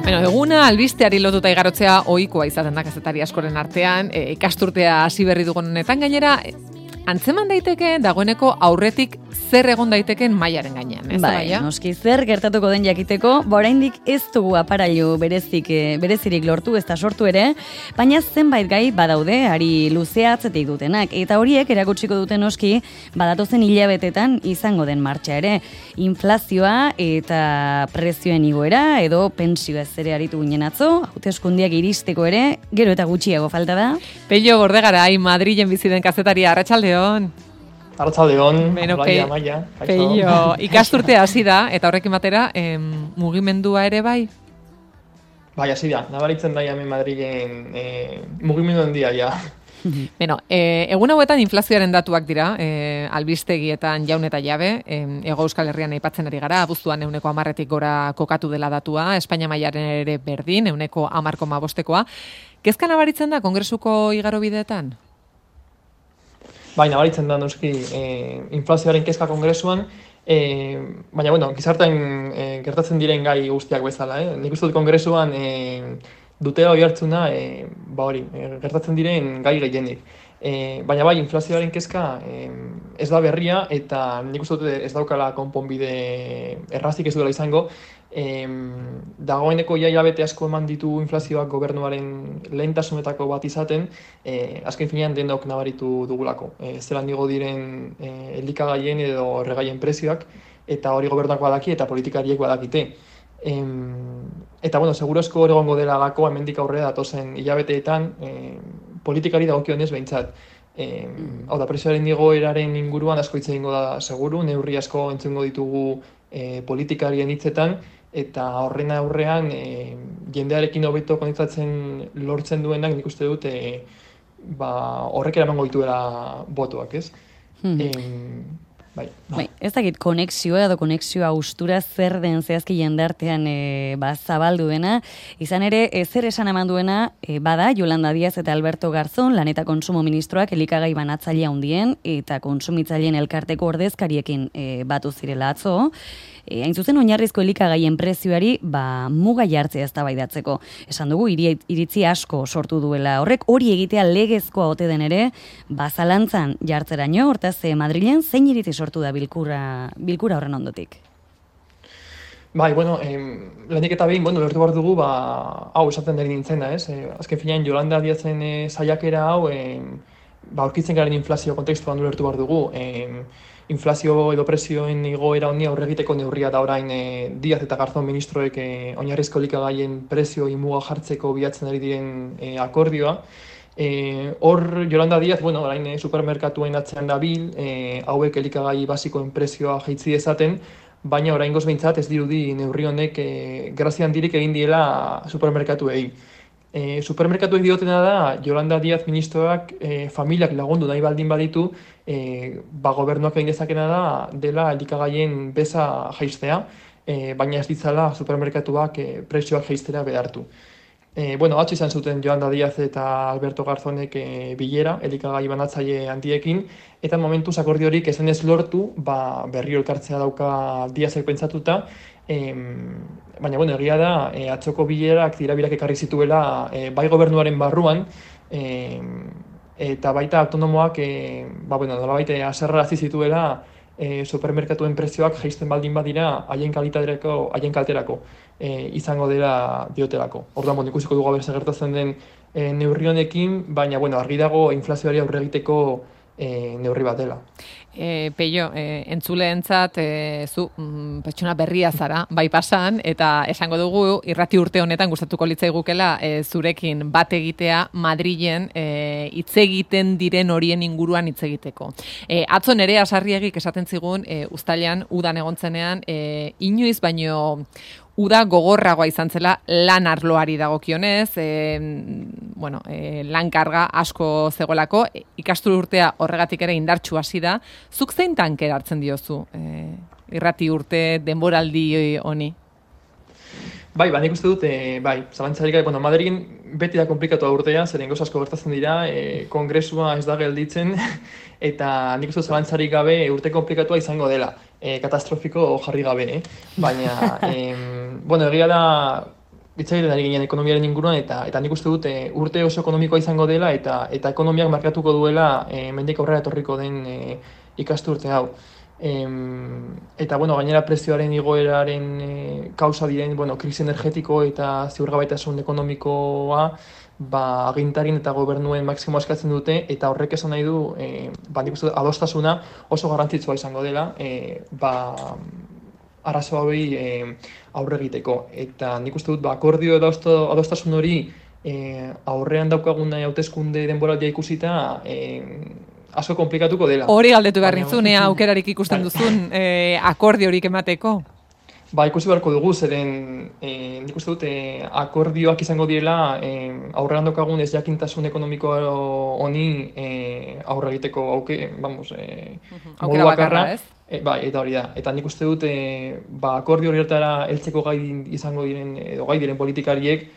Bueno, eguna albisteari lotuta igarotzea ohikoa izaten da kazetari askoren artean, ikasturtea hasi berri dugun honetan gainera, antzeman daiteke dagoeneko aurretik zer egon daiteken mailaren gainean, ez da baia? Noski zer gertatuko den jakiteko, oraindik ez dugu aparailu berezirik lortu ez da sortu ere, baina zenbait gai badaude ari luzea atzetik dutenak, eta horiek erakutsiko duten noski badatozen hilabetetan izango den martxa ere. Inflazioa eta prezioen igoera edo pentsio ez ere aritu ginen atzo, hauteskundeak iristeko ere, gero eta gutxiago falta da. Pello Bordegarai, Madrilen bizi den kazetaria, arratsaldeon. Arratsaldeon, Maia. Pello, ikasturtea hasi da, eta horrekin batera, mugimendua ere bai? Bai, hasi da, nabaritzen da hemen Madrilen mugimendu handia, ja. Bueno, egun hauetan inflazioaren datuak dira, albistegietan jaun eta jabe, Hego Euskal Herrian aipatzen ari gara, abuztuan 10%tik gora kokatu dela datua, Espainia mailaren ere berdin, 10,5%koa. Kezka nabaritzen da Kongresuko igaro bideetan? Bai, nabaritzen da noski inflazioaren kezka Kongresuan, baina, bueno, gizartean gertatzen diren gai guztiak bezala, Nik uste dut Kongresuan dutela oihartzuna, gertatzen diren gai gehienik. Baina bai, inflazioaren kezka ez da berria, eta nik uste dut ez daukala konponbide errazik ez duela izango. Dagoeneko hilabete asko eman ditu inflazioak gobernuaren lehentasunetako bat izaten, azken finean denok nabaritu dugulako. Zelan igo diren elikagaien edo erregaien prezioak, eta hori gobernuak badaki eta politikariek badakite. Eta, bueno, segurozko hor egongo dela gako, hemendik aurrera datozen hilabeteetan, politikari dagokionez behintzat. Hau da, prezioaren igoeraren inguruan asko hitz egingo da seguru, neurri asko entzungo ditugu politikarien hitzetan, eta horren aurrean jendearekin hobeto konektatzen lortzen duenak nik uste dut horrek eramango dituela botoak, ez? Bai, ez dakit konexioa edo konexioa ustura zer den zehazki jendartean zabaldu dena, izan ere zer esan eman duena bada Yolanda Díaz eta Alberto Garzón, lan eta konsumo ministroak elikagai banatzailea handien eta kontsumitzaileen elkarteko ordezkariekin batu zirela atzo. Hain zuzen oinarrizko elikagaien prezioari muga jartzea eztabaidatzeko. Esan dugu iritzi asko sortu duela horrek, hori egitea legezkoa ote den ere, zalantzan jartzeraino, hortaz Madrilen zein iritzi sortu da bilkura horren ondotik? Bai, bueno, lehenik eta behin, lertu behar dugu, hau esaten den nintzena, ez? Azken finean, Yolanda Díazen saiakera hau, aurkitzen garen inflazio kontekstuan lertu behar dugu. Inflazio edo prezioen igoera honi aurre egiteko neurria da orain Díaz eta Garzón ministroek oinarrizko elikagaien prezio muga jartzeko bilatzen ari diren akordioa. Hor Yolanda Díaz, orain supermerkatuen atzean dabil, hauek elikagai basikoen prezioa jaitsi dezaten, baina oraingoz behintzat ez dirudi neurri honek grazia handirik egin diela supermerkatuei. Supermerkatuek diotena da, Yolanda Díaz ministroak familiak lagundu nahi baldin baditu, gobernuak egin dezakena dela elikagaien beza jaistea, baina ez ditzala supermerkatuak prezioak jaistera behartu. Atzo izan zuten Yolanda Díaz eta Alberto Garzonek bilera, elikagai banatzaile handiekin, eta momentuz akordiorik ezen ez lortu, berriro elkartzea dauka Díazek pentsatuta, baina, egia da, atzoko bilerak tirabirak ekarri zituela bai gobernuaren barruan, eta baita autonomoak, nolabait haserrarazi zituela supermerkatuen prezioak jaisten baldin badira haien kalterako izango dela diotelako. Orduan, ikusiko dugu ber gertatzen den neurri honekin, baina, argi dago inflazioari aurre egiteko neurri bat dela. Pello, entzuleentzat zu pertsona berria zara, bai pasan, eta esango dugu irrati urte honetan gustatuko litzaigukela zurekin bat egitea Madrilen hitz egiten diren horien inguruan hitz egiteko. Atzo Nerea Sarriegik esaten zigun uztailean udan egontzenean inoiz baino uda gogorragoa izan zela lan arloari dagokionez, lan karga asko zegoelako, ikastur urtea horregatik ere indartsu hasi da. Zuk zein tanker hartzen diozu irrati urte denboraldi honi? Nik uste dut, zalantzarik, Madrilen beti da komplikatu urtea, zeren gauza asko gertatzen dira, kongresua ez da gelditzen, eta nik uste zalantzarik gabe urte komplikatua izango dela. Katastrofiko jarri gabe, baina, egia da Bitzaile ari ginen ekonomiaren inguruan, eta nik uste dut urte oso ekonomikoa izango dela, eta ekonomiak markatuko duela mendik aurrera etorriko den ikasturte hau. Eta, bueno, gainera prezioaren igoeraren kausa diren, bueno, krisi energetiko eta ziurgabaitasun ekonomikoa, agintarien eta gobernuen maksimo eskatzen dute, eta horrek esan nahi du, nik uste dut, adostasuna oso garrantzitsua izango dela, arazo hauei aurre egiteko. Eta nik uste dut, akordio edo adostasun hori aurrean daukagun hauteskunde denboraldia ikusita, asko komplikatuko dela. Hori galdetu behar nintzunea aukerarik ikusten duzun akordio horik emateko? Ikusi beharko dugu, zeren nik uste dut akordioak izango direla aurrean daukagun ez jakintasun ekonomiko honi aurre egiteko aukera bakarra, ez? Eta hori da. Eta nik uste dut akordio horietara heltzeko gai izango diren, edo gai diren politikariek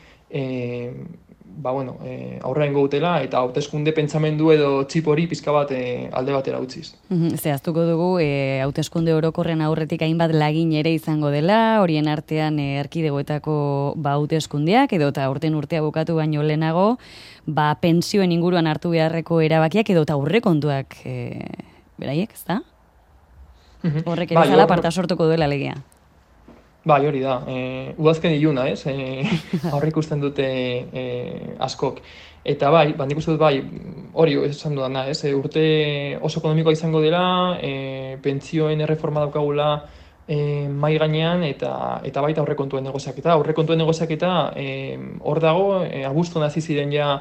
aurrean gautela, eta hauteskunde pentsamendu edo txip hori pizka bat alde batera utziz. Zehaztuko dugu, hauteskunde orokorren aurretik hainbat lagin ere izango dela, horien artean erkidegoetako hauteskundeak, edo eta urtea bukatu baino lehenago, pentsioen inguruan hartu beharreko erabakiak, edo eta aurrekontuak beraiek, ez da? Horrek ere zala parta sortuko duela legia. Hori da. Udazken iluna, ez? Aurre ikusten dute askok. Eta nik uste dut hori esan dudana, ez? Urte oso ekonomikoa izango dela, pentsioen erreforma daukagula mai gainean, eta baita aurrekontuen negoziaketa. Aurrekontuen negoziaketa hor dago, abuztuan hasi ziren ja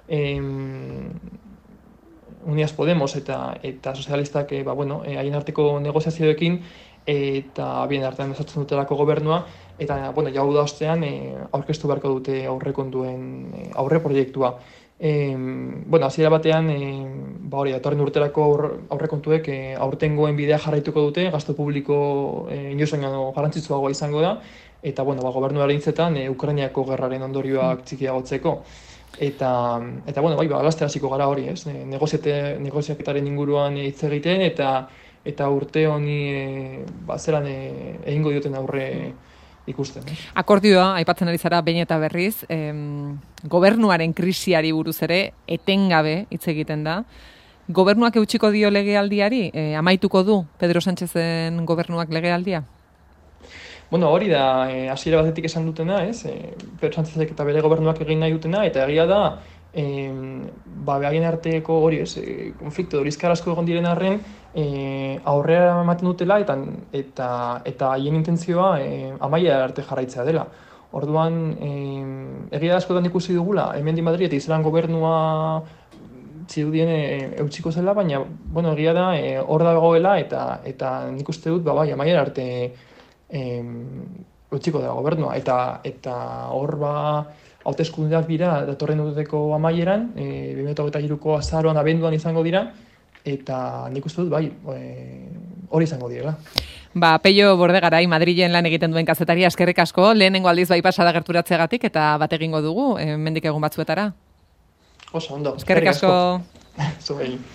Unidas Podemos eta sozialistak haien arteko negoziazioekin, eta bien artean osatzen dutelako gobernua, eta jau da ostean aurkeztu beharko dute aurrekontuen aurre proiektua. Hasiera batean, datorren urterako aurrekontuek aurtengoen bidea jarraituko dute, gastu publiko inoiz baino garrantzitsuagoa izango da, eta gobernuaren hitzetan Ukrainiako gerraren ondorioak txikiagotzeko. Eta laster hasiko gara hori, ez? Negoziaketaren inguruan hitz egiten, eta urte honi zelan egingo dioten aurre ikusten. Akordioa, aipatzen ari zara behin eta berriz, gobernuaren krisiari buruz ere etengabe hitz egiten da. Gobernuak eutsiko dio legealdiari? Amaituko du Pedro Sánchezen gobernuak legealdia? Hori da, hasiera batetik esan dutena, ez? Pedro Sánchezek eta bere gobernuak egin nahi dutena, eta egia da, behaien arteko hori, konflikto horizkar asko egon diren arren, aurrera ematen dutela, eta haien intentzioa amaia arte jarraitzea dela. Orduan, egia askotan ikusi dugula, hemendik Madrid eta Israel gobernua zirudien eutsiko zela, baina, egia da, hor dagoela, eta nik uste dut, amaia arte utziko da gobernua, eta hor hauteskundeak dira datorren urteko amaieran, 2023ko azaroan abenduan izango dira, eta nik uste dut hori izango direla. Peio Bordegarai, Madrilen lan egiten duen kazetaria, eskerrik asko, lehenengo aldiz pasada gerturatzeagatik, eta bat egingo dugu, mendik egun batzuetara. Oso, ondo. Eskerrik asko. Zuei.